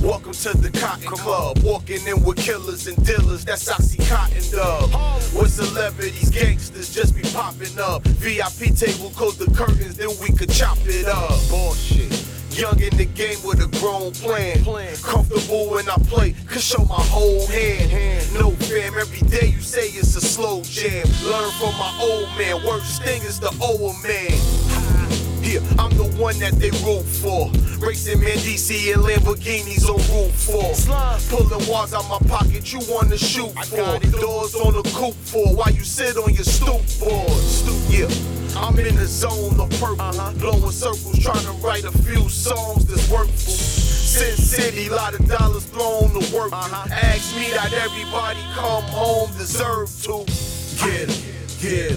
Welcome to the Cotton Club. Walking in with killers and dealers, that's Oxycontin Dub. With celebrities, gangsters just be popping up. VIP table, close the curtains, then we could chop it up. Bullshit. Young in the game with a grown plan. Comfortable when I play, could show my whole hand. No fam, every day you say it's a slow jam. Learn from my old man, worst thing is the old man. Here, I'm the one that they root for. Racing man, DC and Lamborghinis on Route 4. Pulling walls out my pocket, you wanna shoot for. Doors on the coupe for, while you sit on your stoop board. Yeah, I'm in the zone of purple. Blowing circles, trying to write a few songs that's worthful. Sin City, lot of dollars thrown to work. Ask me that everybody come home deserve to. Get it, get it.